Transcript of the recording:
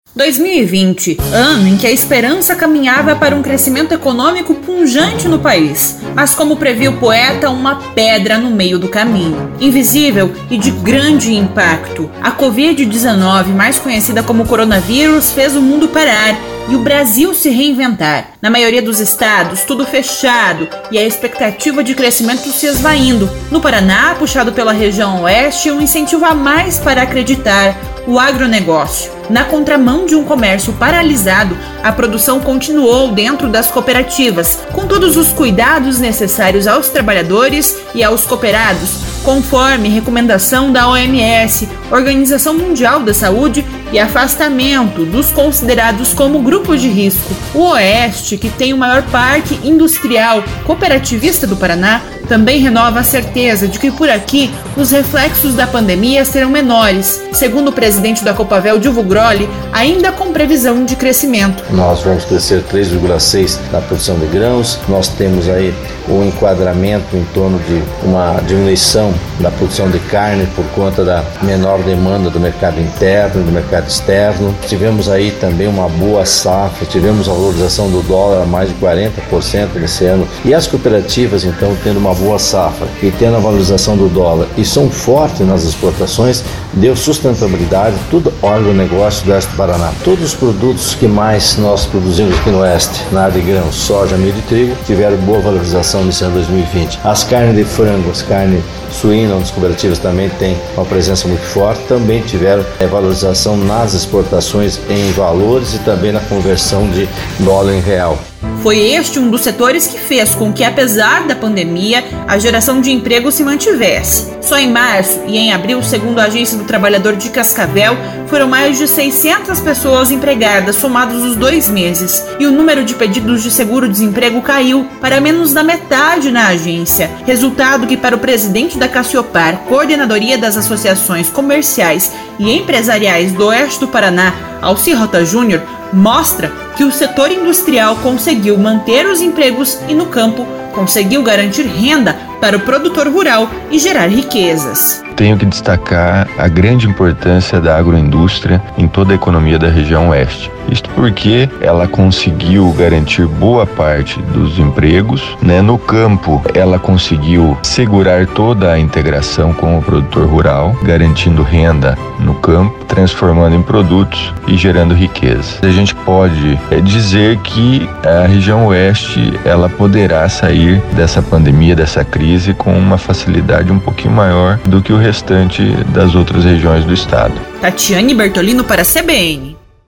2020, ano em que a esperança caminhava para um crescimento econômico pujante no país, mas como previu o poeta, uma pedra no meio do caminho. Invisível e de grande impacto, a Covid-19, mais conhecida como coronavírus, fez o mundo parar e o Brasil se reinventar. Na maioria dos estados, tudo fechado e a expectativa de crescimento se esvaindo. No Paraná, puxado pela região oeste, um incentivo a mais para acreditar: o agronegócio. Na contramão de um comércio paralisado, a produção continuou dentro das cooperativas, com todos os cuidados necessários aos trabalhadores e aos cooperados, conforme recomendação da OMS, Organização Mundial da Saúde, e afastamento dos considerados como grupos de risco. O Oeste, que tem o maior parque industrial cooperativista do Paraná, também renova a certeza de que por aqui os reflexos da pandemia serão menores, segundo o presidente da Copavel, Dilvo Grolli, ainda com previsão de crescimento. Nós vamos crescer 3,6% na produção de grãos, nós temos aí um enquadramento em torno de uma diminuição da produção de carne por conta da menor demanda do mercado interno e do mercado externo. Tivemos aí também uma boa safra, tivemos a valorização do dólar a mais de 40% nesse ano, e as cooperativas então tendo uma boa safra e tendo a valorização do dólar e são fortes nas exportações, deu sustentabilidade todo o agronegócio do oeste do Paraná. Todos os produtos que mais nós produzimos aqui no oeste, na área de grãos, soja, milho e trigo, tiveram boa valorização nesse ano 2020. As carnes de frango, as carnes suína, onde as cooperativas também têm uma presença muito forte, também tiveram valorização nas exportações em valores e também na conversão de dólar em real. Foi este um dos setores que fez com que, apesar da pandemia, a geração de emprego se mantivesse. Só em março e em abril, segundo a Agência do Trabalhador de Cascavel, foram mais de 600 pessoas empregadas, somados os 2 meses. E o número de pedidos de seguro-desemprego caiu para menos da metade na agência. Resultado que, para o presidente da Cassiopar, Coordenadoria das Associações Comerciais e Empresariais do Oeste do Paraná, Alci Rota Júnior, mostra que o setor industrial conseguiu manter os empregos e, no campo, conseguiu garantir renda para o produtor rural e gerar riquezas. Tenho que destacar a grande importância da agroindústria em toda a economia da região oeste. Isto porque ela conseguiu garantir boa parte dos empregos, No campo, ela conseguiu segurar toda a integração com o produtor rural, garantindo renda no campo, transformando em produtos e gerando riqueza. A gente pode dizer que a região oeste ela poderá sair dessa pandemia, dessa crise, com uma facilidade um pouquinho maior do que o restante das outras regiões do estado. Tatiane Bertolino para a CBN.